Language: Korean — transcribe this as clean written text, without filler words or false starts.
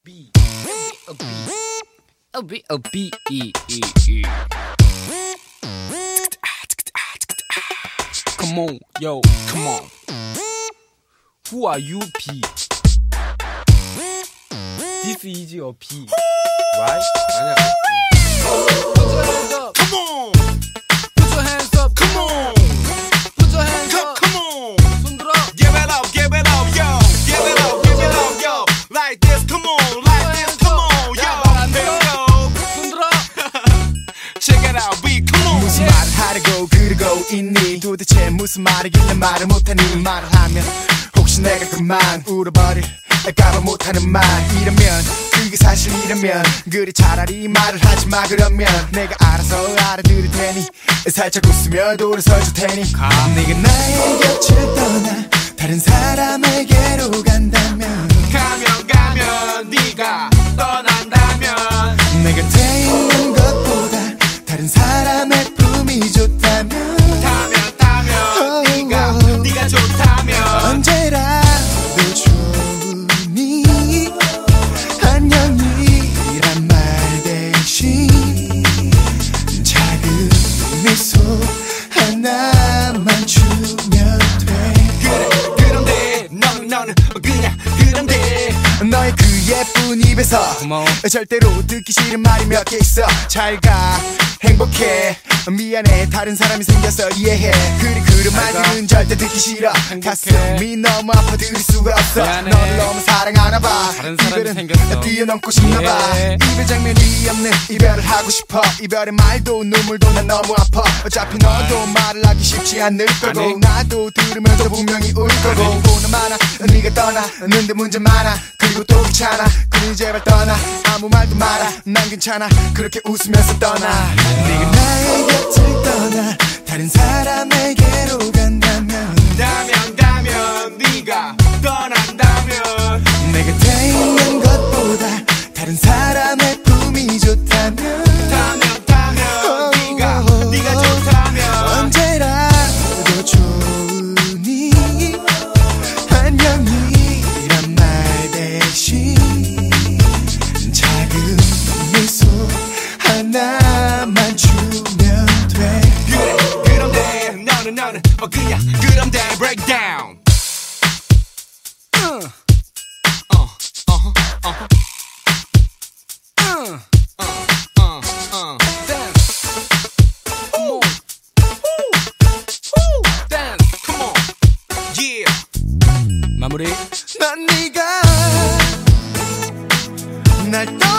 B. Come on, yo, come on. Who are you, P? This is your P, right? Put your hands up. Come on. Put your hands up. Come on. Put your hands up. Come on. 손 들어. Give it up, give it up, yo. Give it up, give it up, yo. Like this, come on, like this, come on, yo. Let's go. 손 들어. Check it out, we come on. 무슨 말을 하려고 그러고 있니? 도대체 무슨 말이길래 말을 못하니? 말을 하면 혹시 내가 그만 울어버릴까봐 못하는 말. 이러면 그게 사실이라면 그래 차라리 말을 하지마. 그러면 내가 알아서 알아들을 테니 살짝 웃으며 돌아서줄 테니. 네가 나의 곁을 떠나 다른 사람에게로 간다면 가면 네가 떠난다면 내 곁에 있는 것보다 다른 사람의 품이 좋다면 타면 네가 좋다면 언제라도 좋으니 안녕이란 말 대신 작은 미소 하나만 주면 돼. 그래 그런데 너는 그냥 그런데 너의 그 예쁜 입에서 고마워. 절대로 듣기 싫은 말이 몇 개 있어. 잘가 행복해 미안해 다른 사람이 생겨서 이해해. 그런 말들은 절대 듣기 싫어. 가슴이 너무 아파 들을 수가 없어. 미안해. 너를 너무 사랑하나봐. 다른 사람이 이별은 생겼어. 뛰어넘고 싶나봐. 예. 이별 장면이 없는 이별을 하고 싶어. 이별의 말도 눈물도 난 너무 아파. 어차피 너도 말을 하기 쉽지 않을 거고 아니. 나도 들으면서 분명히 울 거고. 보는 많아 네가 떠나는데 문제 많아. 그리고 또 귀찮아. 그러니 제발 떠나. 아무 말도 마라. 난 괜찮아. 그렇게 웃으면서 떠나. 네가 나의 곁을 떠나 다른 사람에게로 간다면 가면 네가 떠난다면 내 곁에 있는 것보다 다른 사람의 품이 좋다면 타면 네가 좋다면 언제라도 좋으니 안녕이란 말 대신 작은 미소 하나만 주면 돼. 그래 그런데 너는 그냥 그런데 breakdown come on yeah 마무리. 난 네가 날 떠나